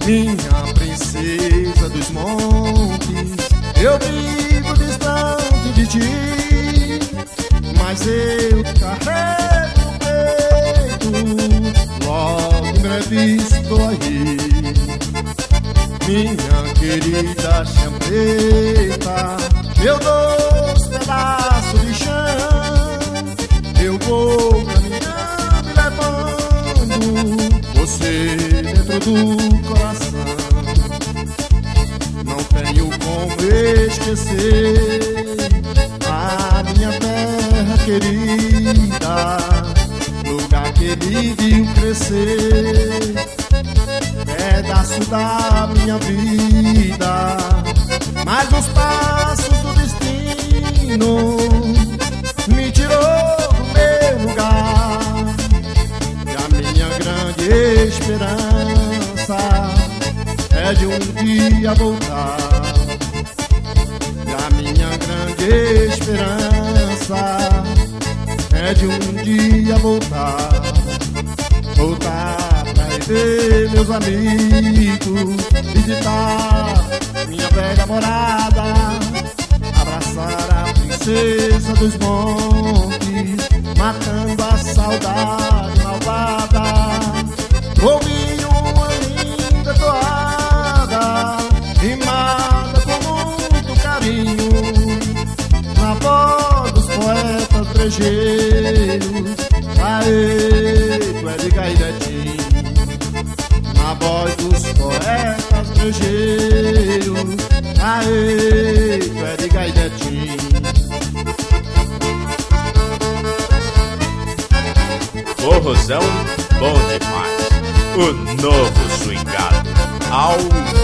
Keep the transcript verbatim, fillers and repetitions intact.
minha princesa dos montes. Eu vivo distante de ti, mas eu carrego no peito, logo em breve estou aí. Minha querida chambreta, meu doce pedaço de chão, eu vou caminhando e levando você dentro do coração. Não tenho como esquecer a minha terra querida, lugar que ele viu crescer, pedaço da minha vida. Mas os passos do destino me tirou do meu lugar, e a minha grande esperança é de um dia voltar. E a minha grande esperança é de um dia voltar. Voltar pra rever meus amigos, visitar minha velha morada, abraçar a princesa dos montes, matando a saudade malvada. Ouvir uma linda toada, rimada com muito carinho, na voz dos poetas brejeiros. Aê, tu é de Gaidetim, na voz dos poetas brejeiros. Aê, tu é de Gaidetim. Forrozão bom demais, o novo swingado ao